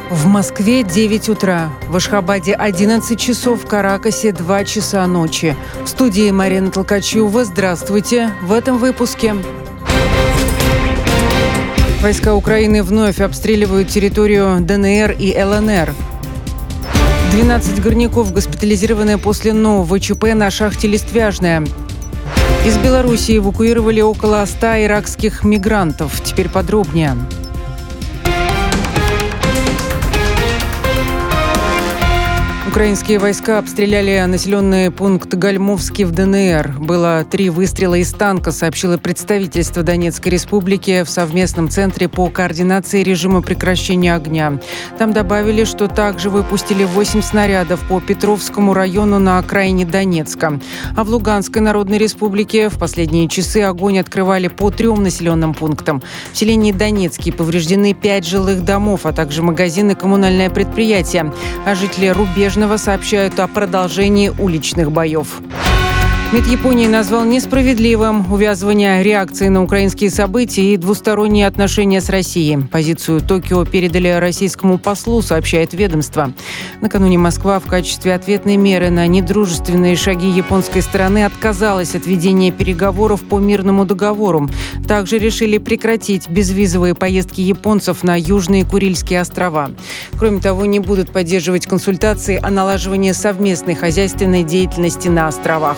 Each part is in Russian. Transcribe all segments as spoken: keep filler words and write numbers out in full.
В Москве девять утра, в Ашхабаде одиннадцать часов, в Каракасе два часа ночи. В студии Марина Толкачева. Здравствуйте. В этом выпуске. Войска Украины вновь обстреливают территорию ДНР и ЛНР. двенадцать горняков госпитализированы после нового ЧП на шахте «Листвяжная». Из Белоруссии эвакуировали около ста иракских мигрантов. Теперь подробнее. Украинские войска обстреляли населенный пункт Гальмовский в ДНР. Было три выстрела из танка, сообщило представительство Донецкой республики в совместном центре по координации режима прекращения огня. Там добавили, что также выпустили восемь снарядов по Петровскому району на окраине Донецка. А в Луганской Народной Республике в последние часы огонь открывали по трем населенным пунктам. В селении Донецкий повреждены пять жилых домов, а также магазины и коммунальное предприятие. А жители Рубежного сообщают о продолжении уличных боев. МИД Японии назвал несправедливым увязывание реакции на украинские события и двусторонние отношения с Россией. Позицию Токио передали российскому послу, сообщает ведомство. Накануне Москва в качестве ответной меры на недружественные шаги японской стороны отказалась от ведения переговоров по мирному договору. Также решили прекратить безвизовые поездки японцев на Южные Курильские острова. Кроме того, не будут поддерживать консультации о налаживании совместной хозяйственной деятельности на островах.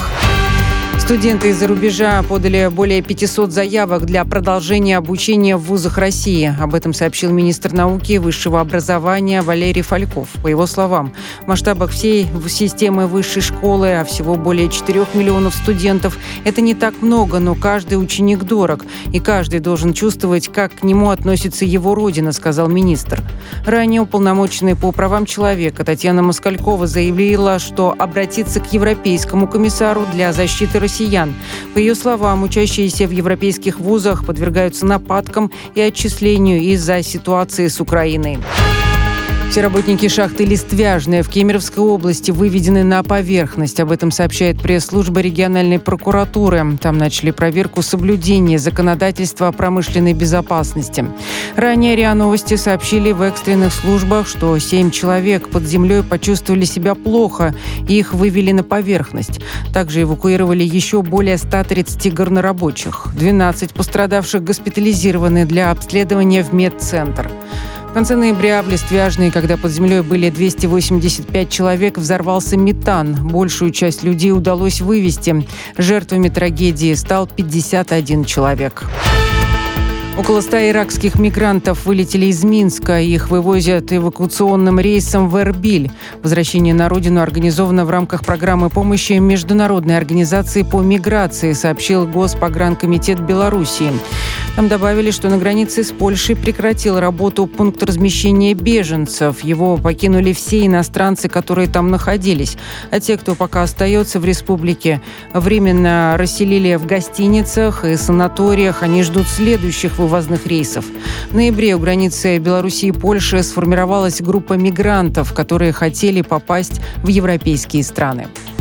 Студенты из-за рубежа подали более пятисот заявок для продолжения обучения в вузах России. Об этом сообщил министр науки и высшего образования Валерий Фальков. По его словам, в масштабах всей системы высшей школы, а всего более четырёх миллионов студентов, это не так много, но каждый ученик дорог, и каждый должен чувствовать, как к нему относится его родина, сказал министр. Ранее уполномоченная по правам человека Татьяна Москалькова заявила, что обратится к Европейскому комиссару для защиты россиян. По ее словам, учащиеся в европейских вузах подвергаются нападкам и отчислению из-за ситуации с Украиной. Все работники шахты «Листвяжная» в Кемеровской области выведены на поверхность. Об этом сообщает пресс-служба региональной прокуратуры. Там начали проверку соблюдения законодательства о промышленной безопасности. Ранее РИА Новости сообщили в экстренных службах, что семь человек под землей почувствовали себя плохо и их вывели на поверхность. Также эвакуировали еще более ста тридцати горнорабочих. двенадцать пострадавших госпитализированы для обследования в медцентр. В конце ноября в Листвяжной, когда под землей были двести восемьдесят пять человек, взорвался метан. Большую часть людей удалось вывести. Жертвами трагедии стал пятьдесят один человек. Около ста иракских мигрантов вылетели из Минска. Их вывозят эвакуационным рейсом в Эрбиль. Возвращение на родину организовано в рамках программы помощи Международной организации по миграции, сообщил Госпогранкомитет Белоруссии. Там добавили, что на границе с Польшей прекратил работу пункт размещения беженцев. Его покинули все иностранцы, которые там находились. А те, кто пока остается в республике, временно расселили в гостиницах и санаториях. Они ждут следующих вывозных рейсов. В ноябре у границы Белоруссии и Польши сформировалась группа мигрантов, которые хотели попасть в европейские страны.